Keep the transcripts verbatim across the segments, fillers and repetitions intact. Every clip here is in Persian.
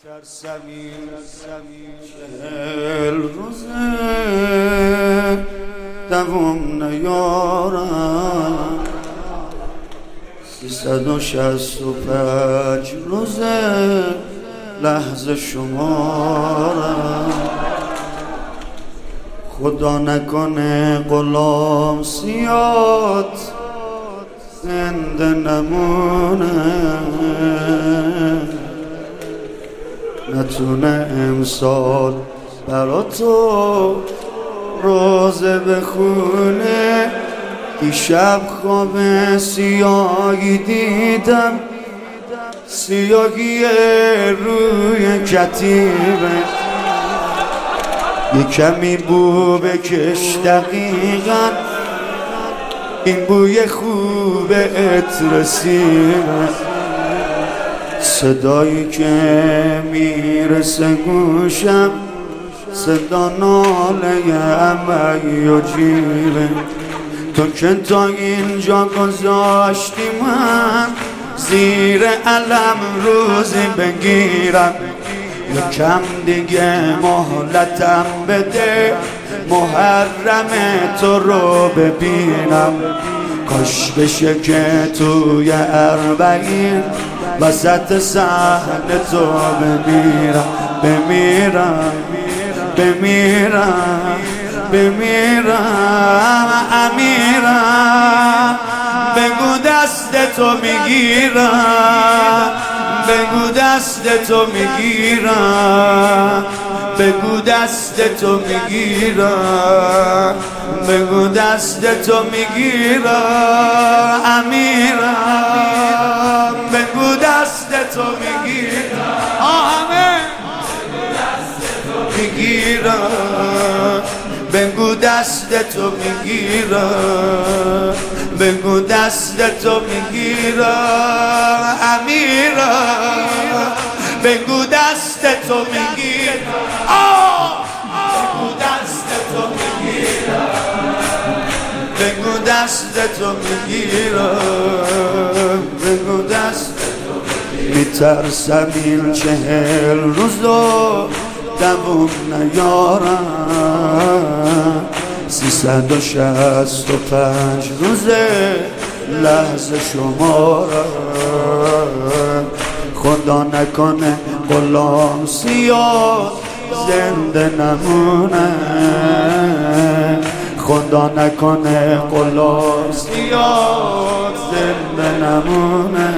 چهل روزه دوام نیارم، سیصد و شصت و پنج روزه لحظه شمارم. خدا نکنه غلام سیاد زنده نمونه، نتونه امسال برا تو روزه بخونه. دیشب خواب سیاهی دیدم، سیاهی روی کتیبه، یه کمی بو بکش دقیقا، این بوی خوب عطر سیبه. صدایی که میرسه گوشم صدا ناله عمی و جیبه. تو که تا اینجا گذاشتی من زیر علم روزی بگیرم، یکم دیگه مهلتم بده محرم تو رو ببینم. کاش بشه که توی اربعین وسط صحنه تو بمیرم، بمیرم بمیرم بمیرم امیرم. بگو دست تو میگیرم، بگو دست تو میگیرم، بگو دست تو میگیرم، بگو دست تو میگیرم امیرم. بگو دست تو میگیرم، آمین. میگیرم، بگو دست تو میگیرم، بگو دست تو میگیرم امیرم. بگو دست تو میگیرم، بگو دست تو میگیرم، بگو دست تو میگیرم، بگو دست تو میگیرم. میترسم این چهل روزو دوام نیارم، سیصد و شصت و پنج روزه لحظه شمارم. خدا نکنه غلام سیاد زنده نمونه، خدا نکنه غلام سیاد زنده نمونه،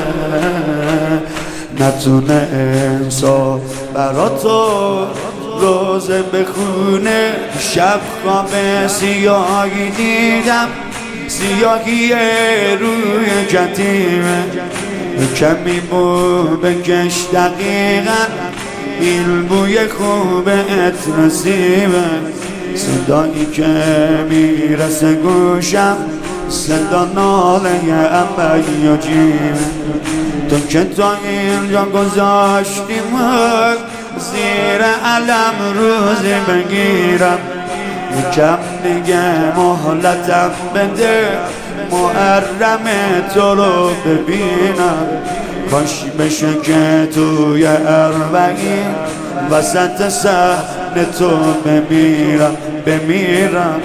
نتونه امسال برا تو روزه بخونه. شب خواب سیاهی دیدم، سیاهی روی کتیبه، کمی بو بکش دقیقا، این بوی خوب عطر سیبه. صدایی که میرسه گوشم صدا ناله عمی و جیبه. تو که تا اینجا گذاشتی من زیر علم روزی بگیرم، یکم دیگه مهلتم بده محرم تو رو ببینم. کاش بشه که توی اربعین وسط صحنه تو بمیرم، بمیرم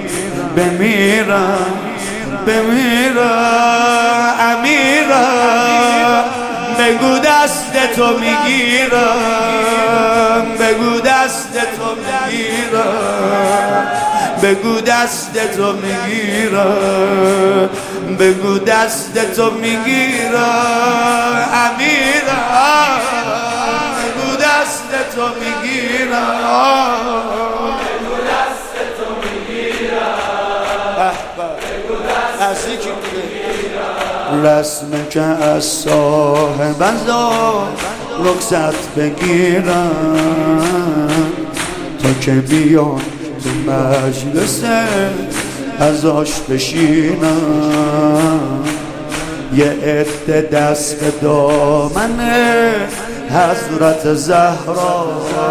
بمیرم بمیرم امیرم. بگو دست تو میگیرم، بگو دست تو میگیرم، بگو دست تو میگیرم، بگو دست تو میگیرم امیرم. بگو دست تو میگیرم، بگو دست تو میگیرم، بگو دست تو میگیرم. رسمه که از صاحب ازار رخصت بگیرم، تا که بیان تو مجلسه ازاش بشینم. یه عده دست به دامنه حضرت زهرا،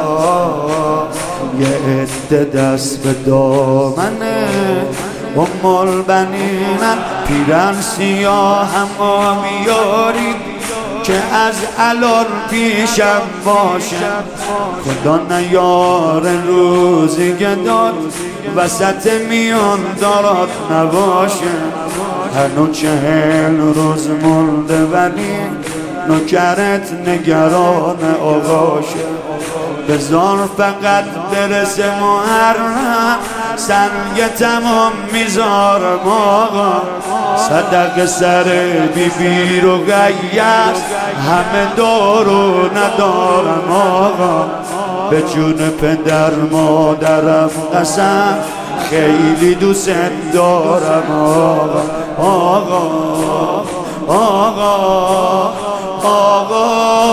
یه عده دست به دامنه ام البنینم. پیرن سیاه هم آمیاری که از الان پیشم باشم. خدا نیار روزی گداد وسط میان دارد نباشه. هنو چهل روز مونده ولی نوکرت نگران آقاشه. بذار فقط برسه محرم سنگ تمام میذارم آقا. صدق سر بی بی رو غیاس همه دارو ندارم آقا. به جون پدر مادرم قسم خیلی دوست دارم آقا. آقا آقا آقا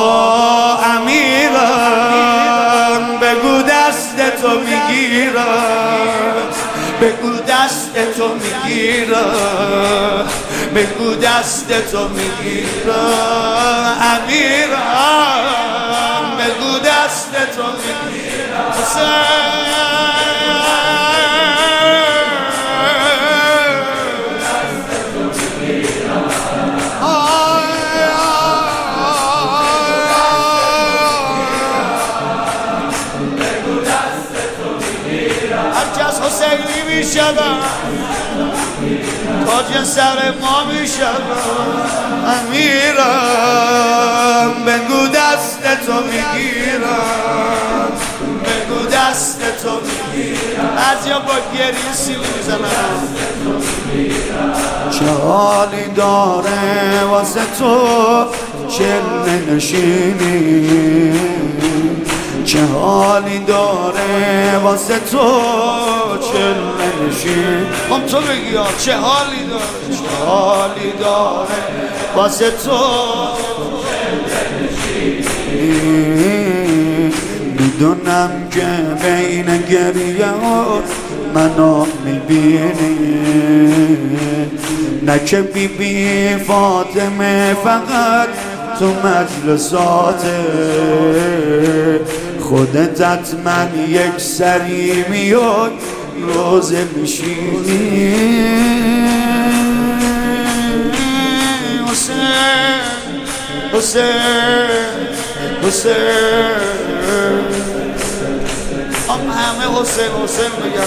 امیرم بگو دست تو میگیرم. بگو دست تو میگیرم. بگو دست تو میگیرم امیرم. بگو دست تو میگیرم. حسینی میشدم تاج سر ما میشدم امیرم. بگو دست تو میگیرم. بگو دست تو میگیرم. بعضیا با گریه سیلی میزنم. چه حالی داره واسه تو چل نشینی. چه حالی داره واسه تو چل نشین. هم تو بگی ها چه حالی داره. چه حالی داره واسه تو میدونم که بین گریه منو میبینی. نه که بی بی فاطمه فقط تو مجلساته. خودت حتما یک سری میاد روزه میشینی. حسین حسین حسین هم همه حسین حسین بگم.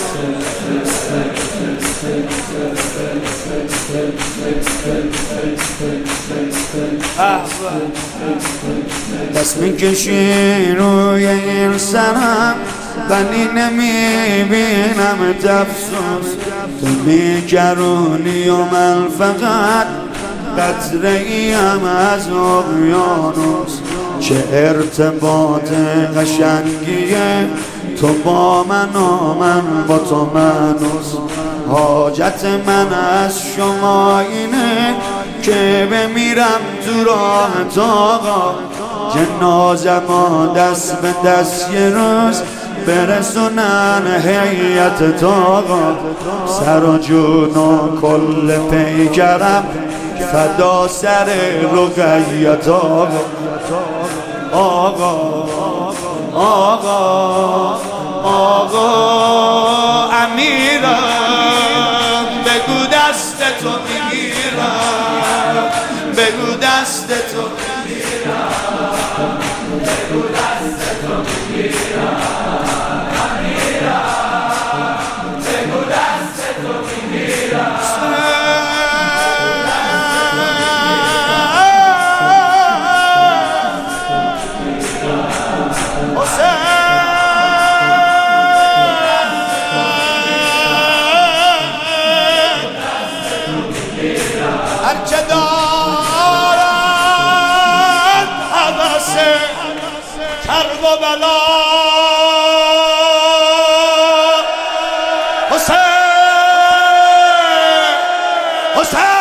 دست میکشی روی این سرم ولی نمیبینم تفسوس. تو میگرونی و من فقط قطره ایم از اقیانوس. چه ارتباط قشنگیه تو با من و من با تو منوس. حاجت من از شما اینه که بمیرم تو راحت آقا. جنازم دست به دست یه روز برسونن هیئت آقا. سر و جون و کل پیکرم فدا سر رقیت آقا. آقا آقا آقا امیرم. بگو دست تو میگیرم. بگو دست تو میگیرم. بگو دست تو میگیرم امیرم. بگو دست تو میگیرم. هرچه دارد عباسه کرب و بلا حسین حسین